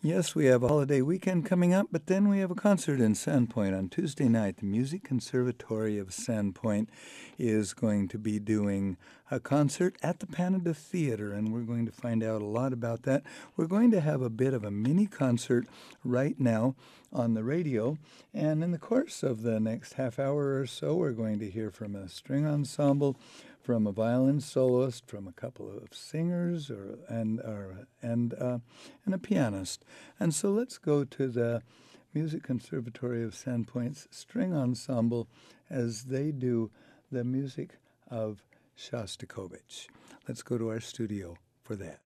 Yes, we have a holiday weekend coming up, but then we have a concert in Sandpoint on Tuesday night. The Music Conservatory of Sandpoint is going to be doing a concert at the Canada Theater, and we're going to find out a lot about that. We're going to have a bit of a mini concert right now on the radio, and in the course of the next half hour or so, we're going to hear from a string ensemble, from a violin soloist, from a couple of singers, and a pianist. And so let's go to the Music Conservatory of Sandpoint's string ensemble as they do the music of Shostakovich. Let's go to our studio for that.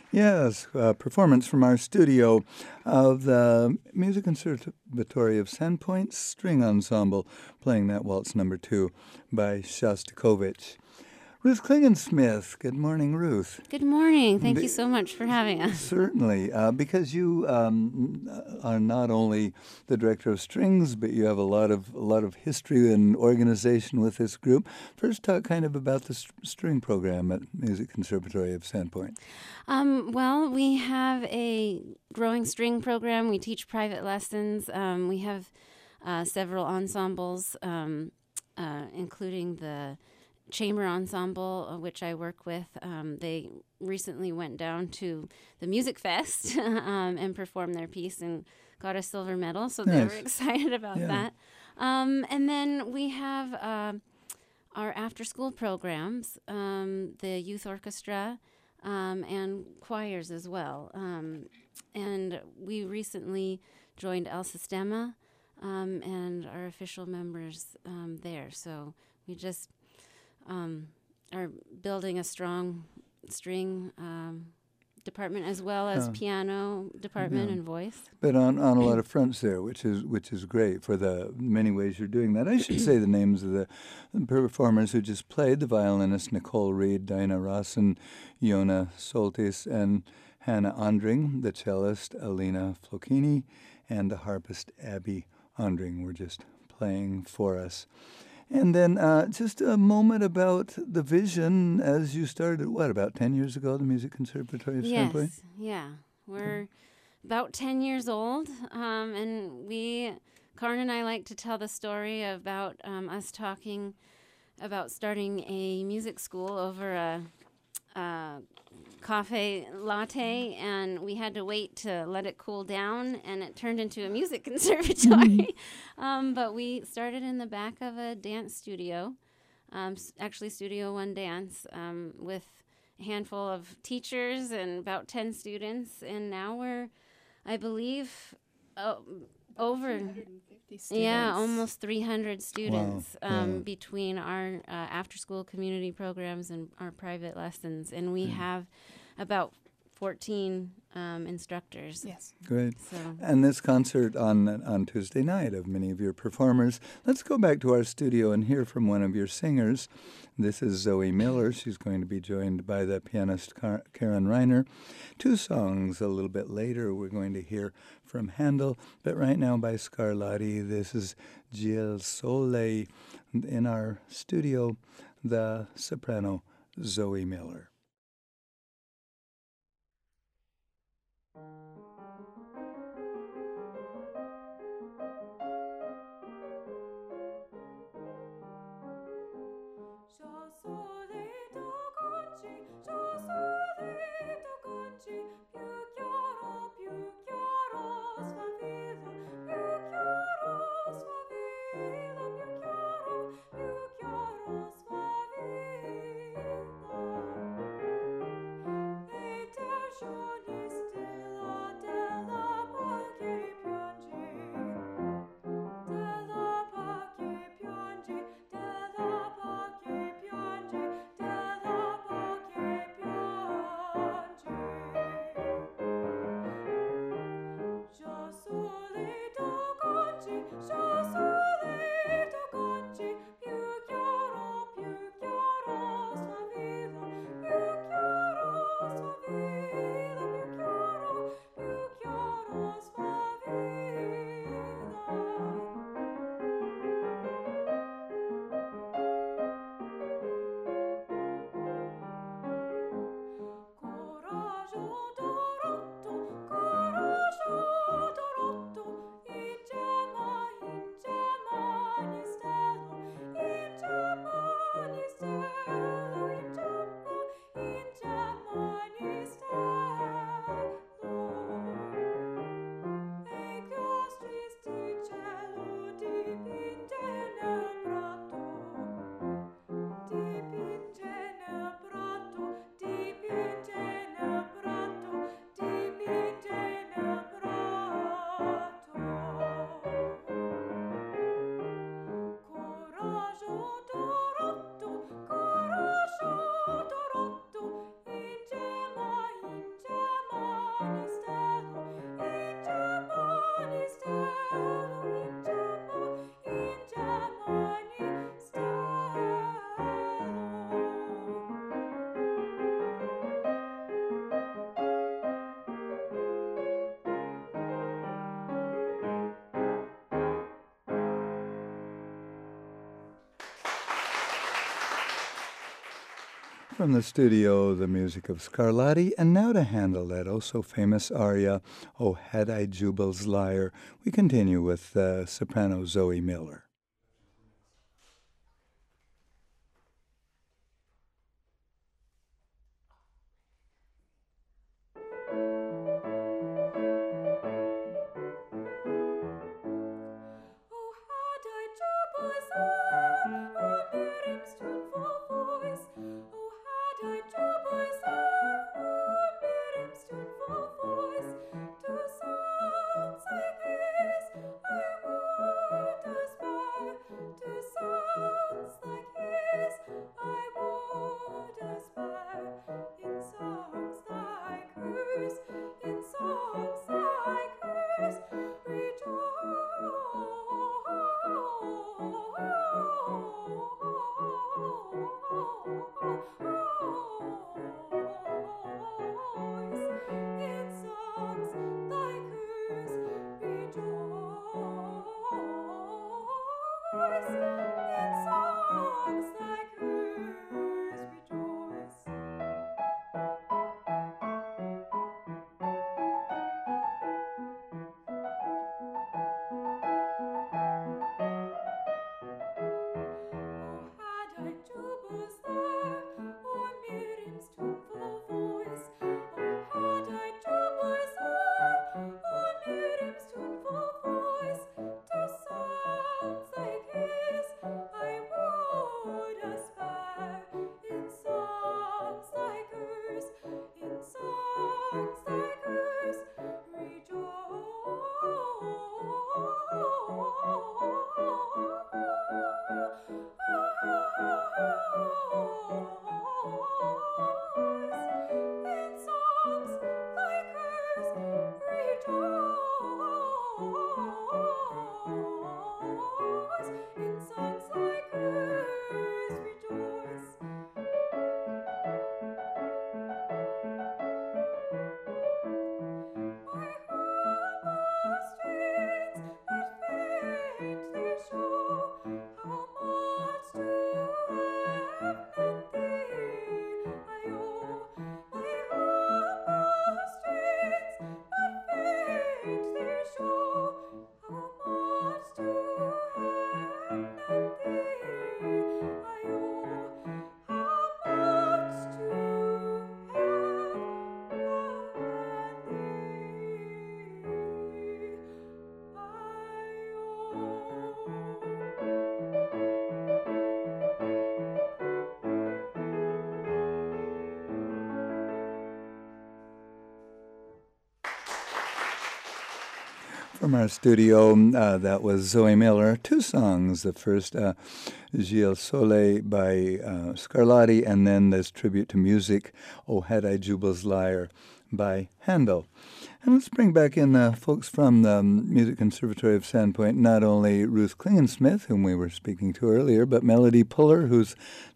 Yes, performance from our studio of the Music Conservatory of Sandpoint String Ensemble, playing that Waltz Number 2 by Shostakovich. Ruth Klingensmith. Good morning, Ruth. Good morning. Thank you so much for having us. Certainly, because you are not only the director of strings, but you have a lot of history and organization with this group. First, talk kind of about the string program at Music Conservatory of Sandpoint. Well, we have a growing string program. We teach private lessons. We have several ensembles, including the chamber ensemble, which I work with. They recently went down to the Music Fest and performed their piece and got a silver medal, so they were excited about that. And then we have our after-school programs, the youth orchestra, and choirs as well. And we recently joined El Sistema and are official members there. So we just are building a strong string department as well as piano department and voice. But on a lot of fronts there, which is great for the many ways you're doing that. I should say the names of the performers who just played: the violinist Nicole Reed, Dinah Rawson, Yona Soltis, and Hannah Andring, the cellist Alina Flocchini, and the harpist Abby Andring were just playing for us. And then just a moment about the vision as you started, about 10 years ago, the Music Conservatory of Sandpoint? Yes, yeah. We're about 10 years old, and Karin and I like to tell the story about us talking about starting a music school over a cafe latte, and we had to wait to let it cool down, and it turned into a music conservatory. But we started in the back of a dance studio, actually Studio One Dance, with a handful of teachers and about 10 students, and now we're, I believe, over 350 students. Yeah, almost 300 students Wow. between our after-school community programs and our private lessons, and we have about 14 instructors. Yes. Great. So And this concert on Tuesday night of many of your performers. Let's go back to our studio and hear from one of your singers. This is Zoe Miller. She's going to be joined by the pianist Karen Reiner. Two songs a little bit later we're going to hear from Handel, but right now by Scarlatti. This is Gil Sole. In our studio, the soprano Zoe Miller. From the studio, the music of Scarlatti, and now to Handel, that oh-so-famous aria, "O Had I Jubal's Lyre," we continue with soprano Zoe Miller. From our studio, that was Zoe Miller. Two songs. The first, Gilles Sole by Scarlatti, and then this tribute to music, "O Had I Jubal's Lyre" by Handel. And let's bring back in folks from the Music Conservatory of Sandpoint, not only Ruth Klingensmith, whom we were speaking to earlier, but Melody Puller, who's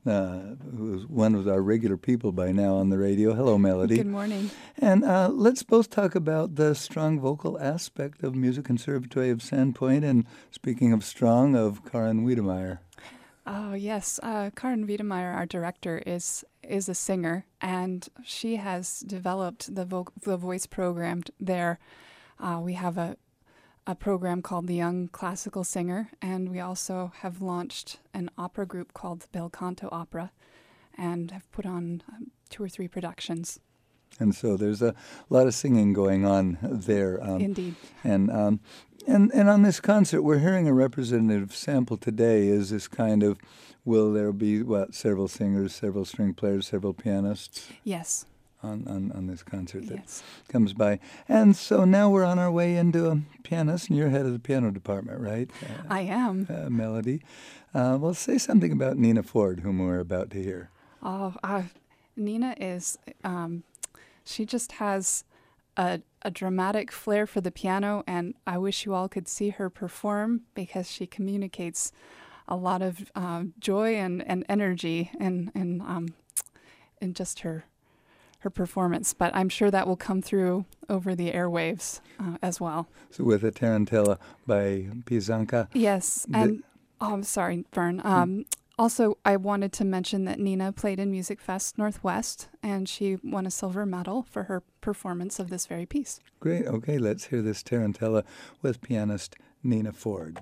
one of our regular people by now on the radio. Hello, Melody. Good morning. And let's both talk about the strong vocal aspect of Music Conservatory of Sandpoint, and speaking of strong, of Karin Wiedemeyer. Oh, yes. Karin Wiedemeyer, our director, is a singer, and she has developed the voice program there. We have a program called the Young Classical Singer, and we also have launched an opera group called the Bel Canto Opera, and have put on 2 or 3 productions. And so there's a lot of singing going on there. Indeed. And on this concert, we're hearing a representative sample today. Is this kind of, will there be, several singers, several string players, several pianists? Yes. On this concert that Yes. comes by. And so now we're on our way into a pianist, and you're head of the piano department, right? I am. Melody. Well, say something about Nina Ford, whom we're about to hear. Oh, Nina is, she just has a dramatic flair for the piano, and I wish you all could see her perform, because she communicates a lot of joy and energy in just her performance. But I'm sure that will come through over the airwaves as well. So with a Tarantella by Pisanka. Yes, and I'm sorry, Vern. Also, I wanted to mention that Nina played in Music Fest Northwest, and she won a silver medal for her performance of this very piece. Great. Okay, let's hear this Tarantella with pianist Nina Ford.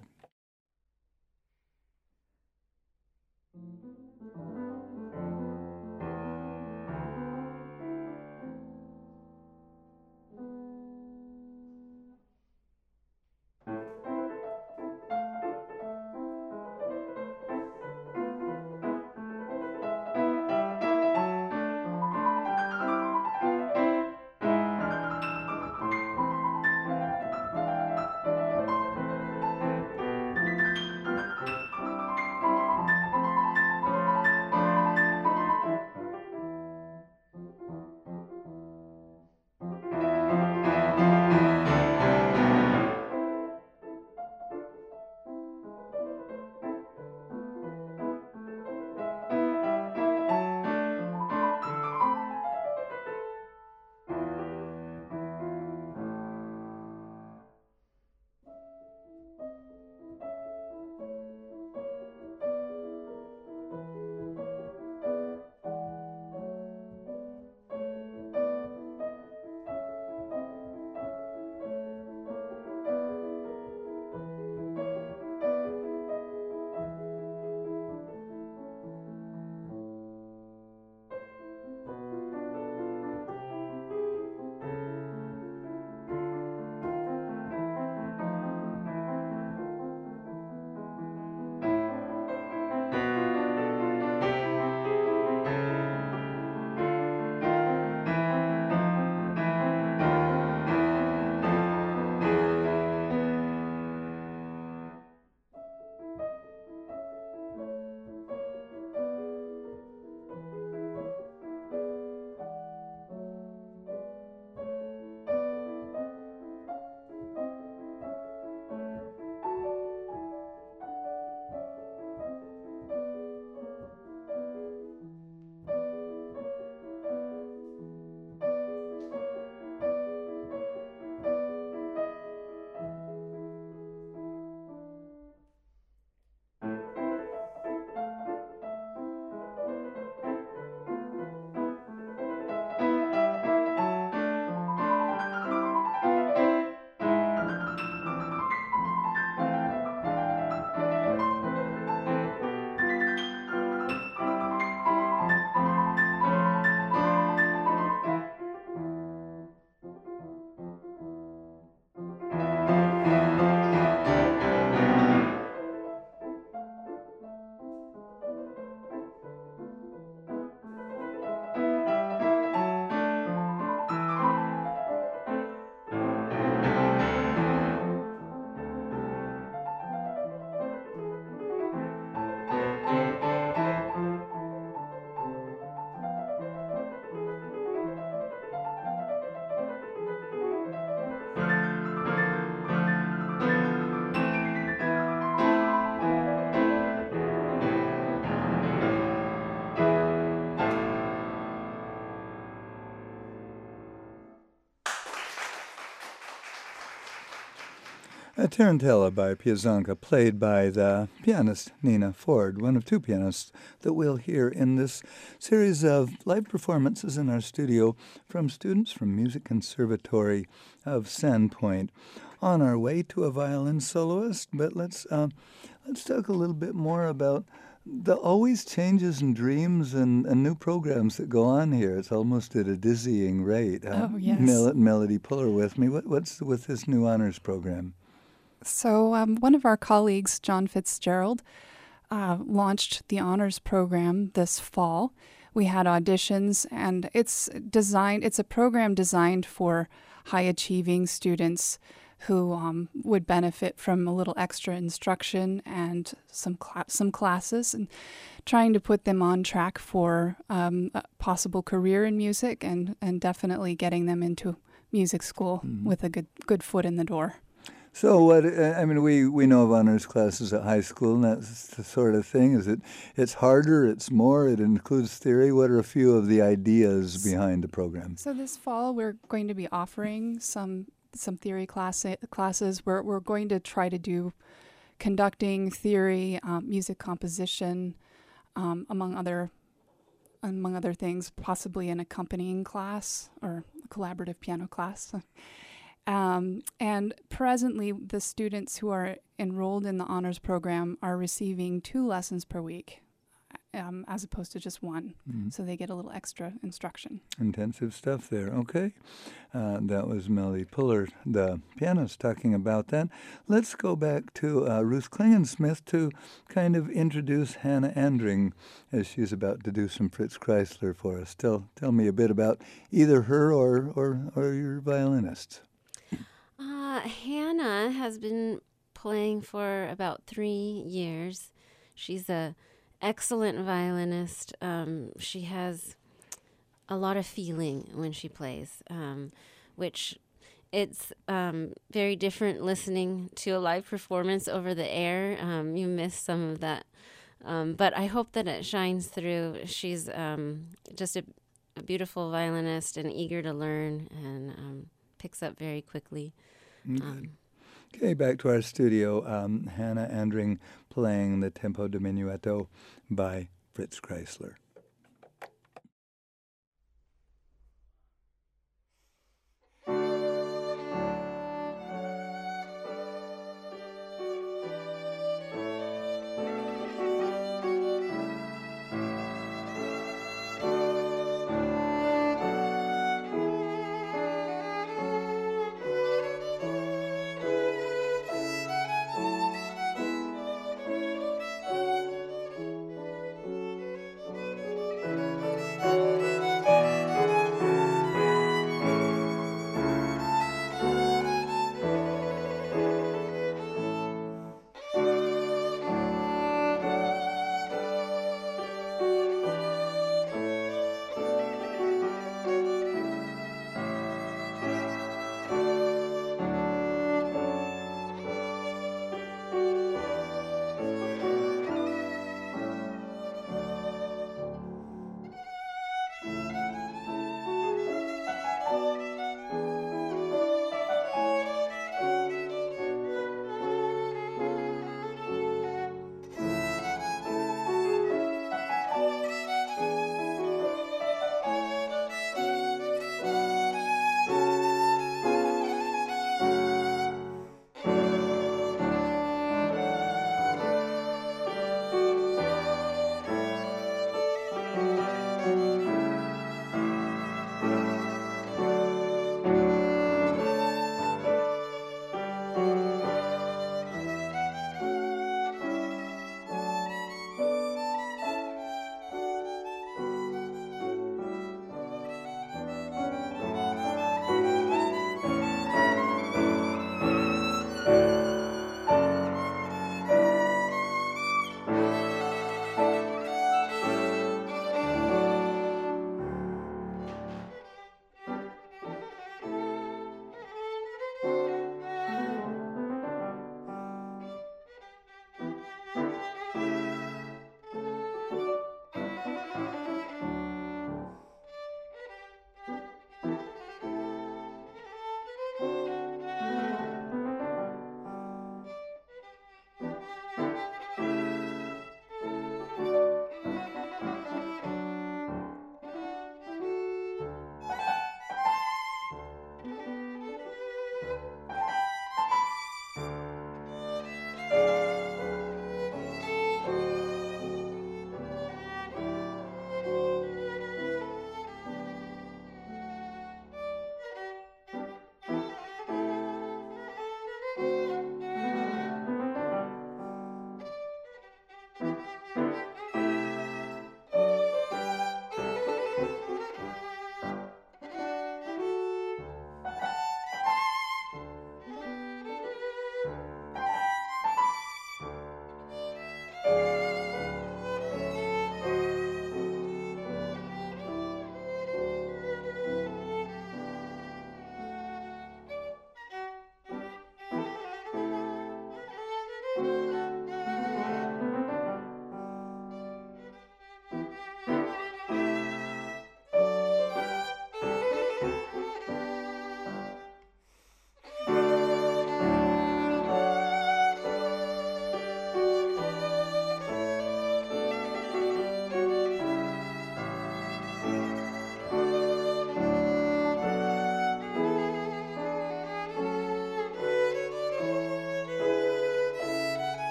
A Tarantella by Piazanka, played by the pianist Nina Ford, one of two pianists that we'll hear in this series of live performances in our studio from students from Music Conservatory of Sandpoint. On our way to a violin soloist, but let's talk a little bit more about the always changes and dreams and new programs that go on here. It's almost at a dizzying rate. Oh, yes. Melody Puller with me. What's with this new honors program? So one of our colleagues, John Fitzgerald, launched the honors program this fall. We had auditions, and it's a program designed for high-achieving students who would benefit from a little extra instruction and some classes, and trying to put them on track for a possible career in music, and definitely getting them into music school with a good foot in the door. So we know of honors classes at high school, and that's the sort of thing. It's harder, it's more, it includes theory. What are a few of the ideas behind the program? So this fall we're going to be offering some theory classes. We're going to try to do conducting theory, music composition, among other things, possibly an accompanying class or a collaborative piano class. And presently, the students who are enrolled in the honors program are receiving 2 lessons per week, as opposed to just 1. So they get a little extra instruction. Intensive stuff there. Okay. That was Melly Puller, the pianist, talking about that. Let's go back to Ruth Klingensmith to kind of introduce Hannah Andring as she's about to do some Fritz Kreisler for us. Tell me a bit about either her or your violinists. Hannah has been playing for about 3 years. She's a excellent violinist. She has a lot of feeling when she plays, which it's very different listening to a live performance over the air. You miss some of that. But I hope that it shines through. She's just a beautiful violinist and eager to learn and picks up very quickly. Okay, back to our studio. Hannah Andring playing the Tempo Diminuendo by Fritz Kreisler.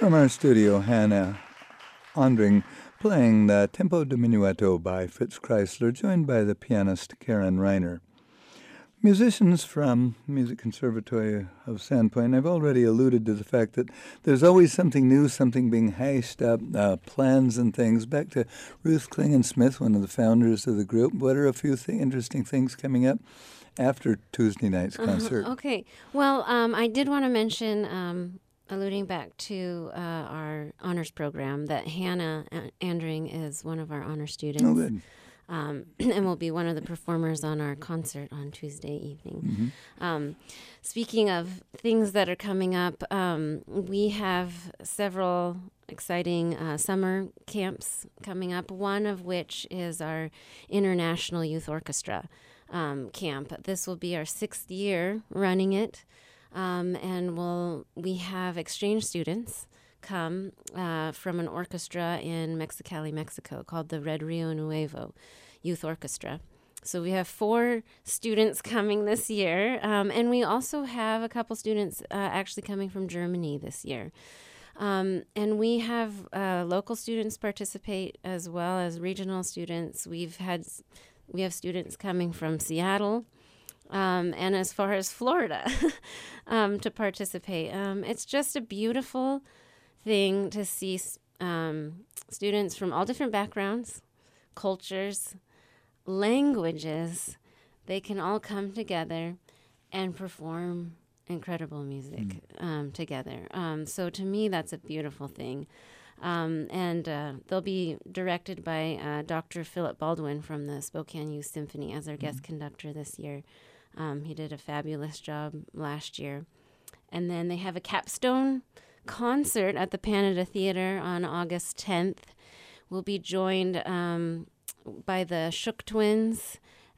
from our studio, Hannah Ondring playing the Tempo Diminuendo by Fritz Kreisler, joined by the pianist Karen Reiner. Musicians from Music Conservatory of Sandpoint, I've already alluded to the fact that there's always something new, something being hashed up, plans and things. Back to Ruth Klingon-Smith, one of the founders of the group. What are a few interesting things coming up after Tuesday night's concert? Okay. Well, I did want to mention, alluding back to our honors program, that Hannah Andring is one of our honor students. Oh, good. And will be one of the performers on our concert on Tuesday evening. Speaking of things that are coming up, we have several exciting summer camps coming up, one of which is our International Youth Orchestra camp. This will be our 6th year running it, and we have exchange students come from an orchestra in Mexicali, Mexico, called the Red Rio Nuevo Youth Orchestra. So we have 4 students coming this year, and we also have a couple students actually coming from Germany this year. And we have local students participate as well as regional students. We have students coming from Seattle, and as far as Florida to participate. It's just a beautiful thing to see students from all different backgrounds, cultures, languages. They can all come together and perform incredible music together. So to me, that's a beautiful thing. And they'll be directed by Dr. Philip Baldwin from the Spokane Youth Symphony as our guest conductor this year. He did a fabulous job last year. And then they have a capstone concert at the Panada Theater on August 10th. We'll be joined by the Shook Twins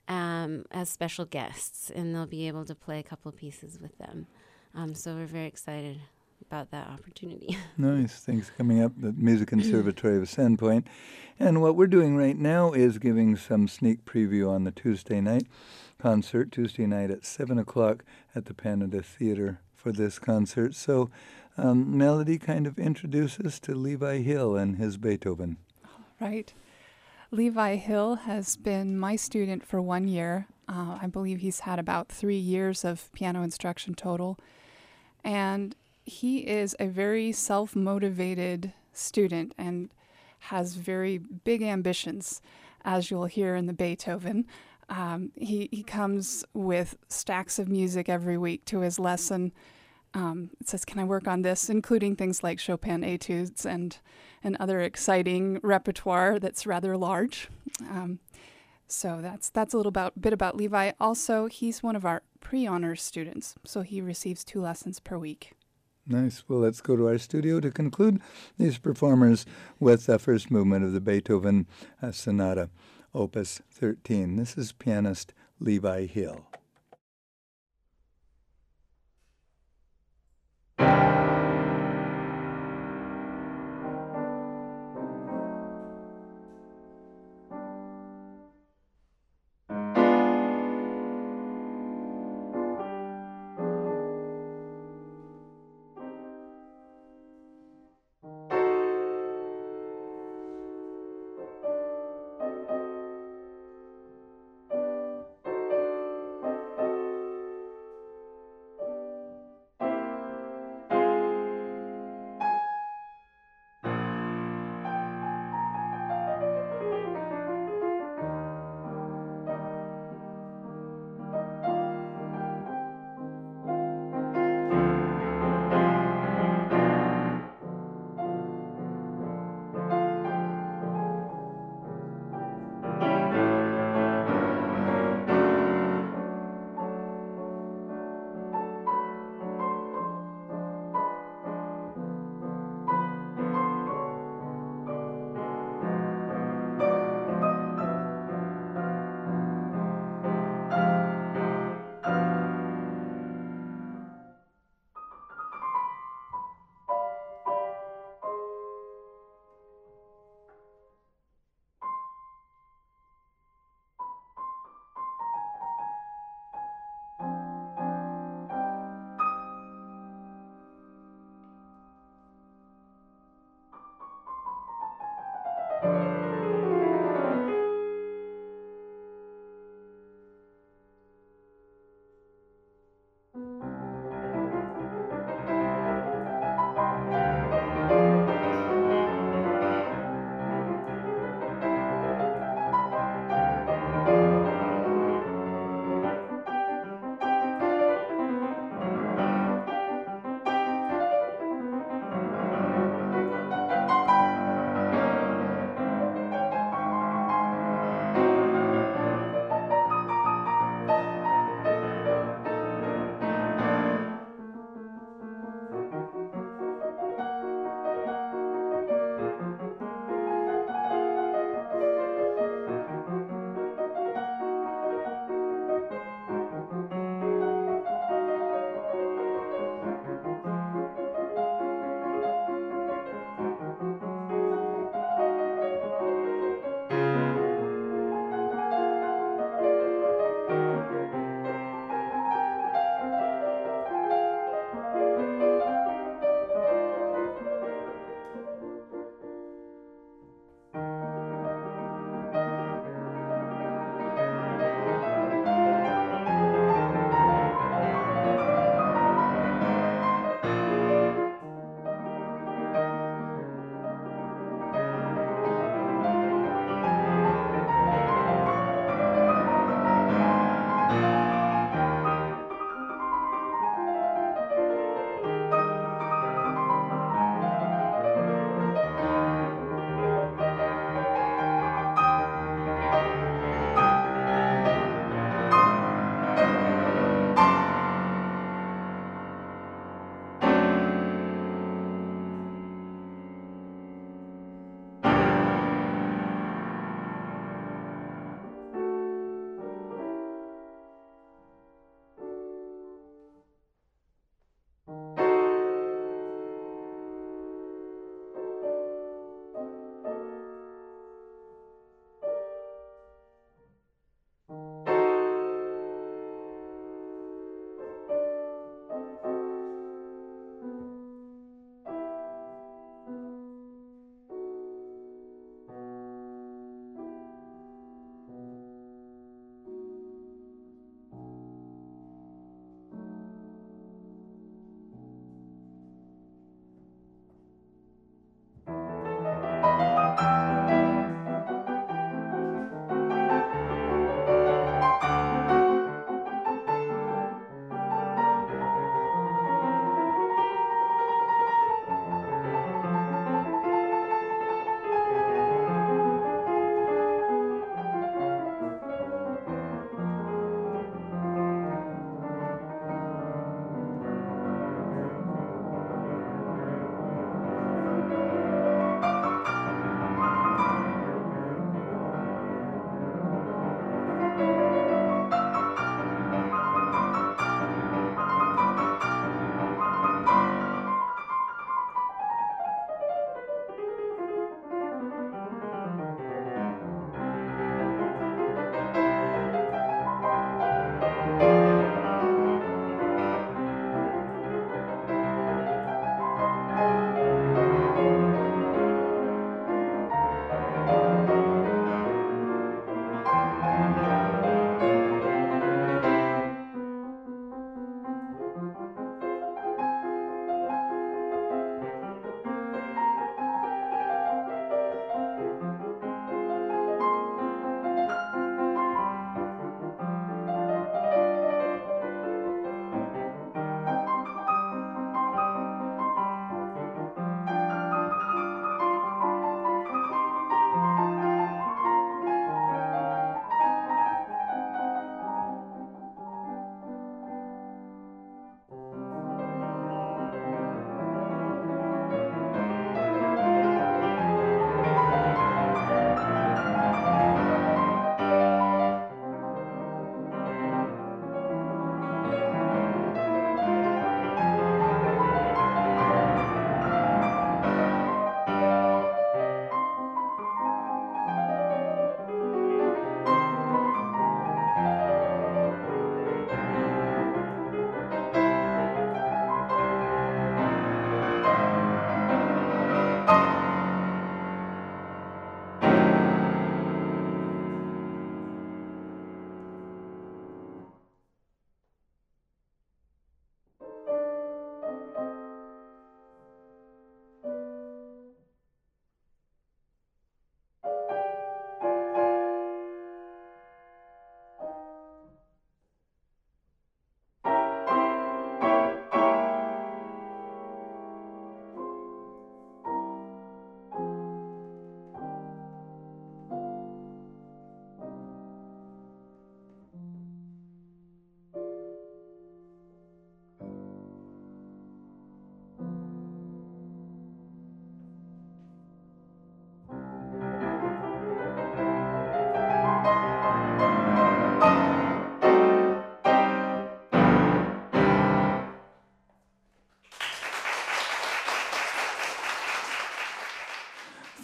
as special guests, and they'll be able to play a couple pieces with them. So we're very excited about that opportunity. Nice. Things coming up at Music Conservatory of Sandpoint. And what we're doing right now is giving some sneak preview on the Tuesday night concert, Tuesday night at 7 o'clock at the Panada Theater for this concert. So Melody kind of introduces to Levi Hill and his Beethoven. Right. Levi Hill has been my student for 1 year. I believe he's had about 3 years of piano instruction total. And he is a very self-motivated student and has very big ambitions, as you'll hear in the Beethoven. He comes with stacks of music every week to his lesson. It says, "Can I work on this?" including things like Chopin etudes and other exciting repertoire that's rather large. So that's a little bit about Levi. Also, he's one of our pre-honors students, so he receives 2 lessons per week. Nice. Well, let's go to our studio to conclude these performers with the first movement of the Beethoven Sonata, Opus 13. This is pianist Levi Hill.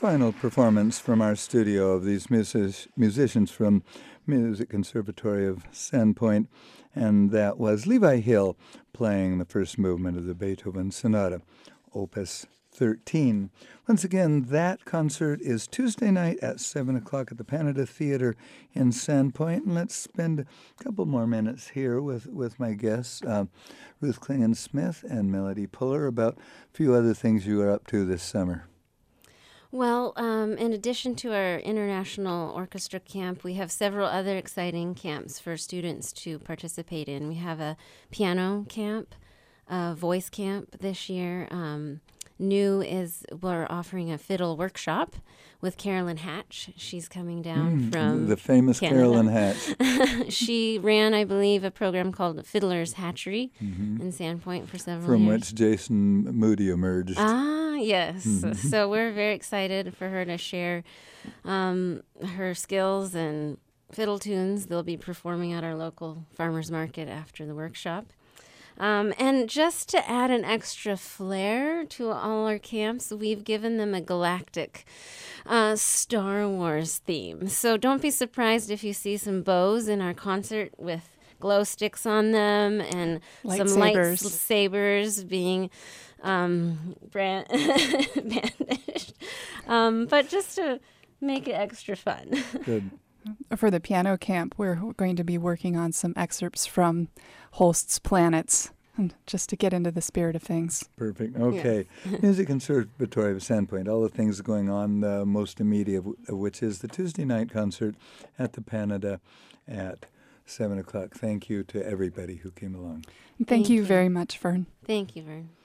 final performance from our studio of these musicians from Music Conservatory of Sandpoint, and that was Levi Hill playing the first movement of the Beethoven Sonata, Opus 13. Once again, that concert is Tuesday night at 7 o'clock at the Panada Theater in Sandpoint. And let's spend a couple more minutes here with my guests, Ruth Klingon-Smith and Melody Puller, about a few other things you are up to this summer. Well, in addition to our International Orchestra Camp, we have several other exciting camps for students to participate in. We have a piano camp, a voice camp this year. New is we're offering a fiddle workshop with Carolyn Hatch. She's coming down from the famous Canada. Carolyn Hatch. She ran, I believe, a program called Fiddler's Hatchery in Sandpoint for several From years. which Jason Moody emerged. Ah, yes. So we're very excited for her to share her skills and fiddle tunes. They'll be performing at our local farmers market after the workshop. And just to add an extra flair to all our camps, we've given them a galactic Star Wars theme. So don't be surprised if you see some bows in our concert with glow sticks on them and some lightsabers being brandished. But just to make it extra fun. Good. For the piano camp, we're going to be working on some excerpts from Holst's Planets, and just to get into the spirit of things. Perfect. Okay. Music Conservatory of Sandpoint, all the things going on, the most immediate of which is the Tuesday night concert at the Panada at 7 o'clock. Thank you to everybody who came along. Thank you very much, Vern. Thank you, Vern.